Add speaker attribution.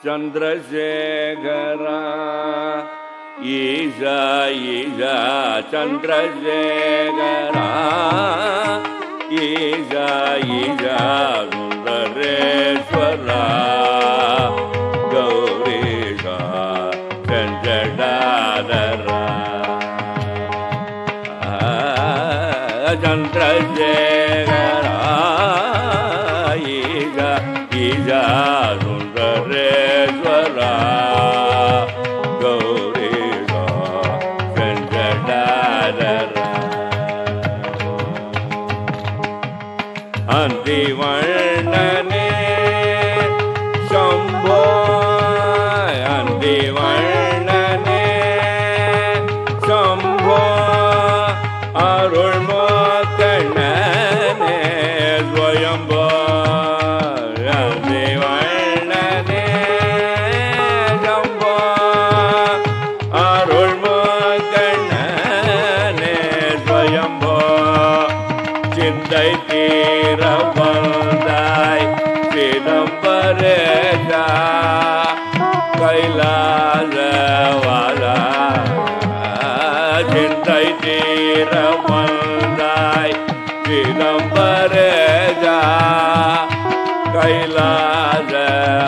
Speaker 1: சந்திரசேகரா ஈசா ஈசா சந்திரசேகரா ஈசா ஈசா சுந்தரேஸ்வரா கௌரீசா சஞ்சடாதரா சந்திரசேகரா ஈசா ஈசா சுந்தரேஸ்வரா கௌரீசா சஞ்சடாதரா அந்திவண்ணனே சம்போ அந்திவண்ணனே சம்போ அருள்மோக்கண்ணனே ஸ்வயம்போ அந்திவண்ணனே சம்போ அருள்மோக்கண்ணனே ஸ்வயம்போ சிந்தை தீர வந்தாய் சிதம்பரேசா கைலாசவாசா சிந்தை தீர வந்தாய் சிதம்பரேசா கைலாச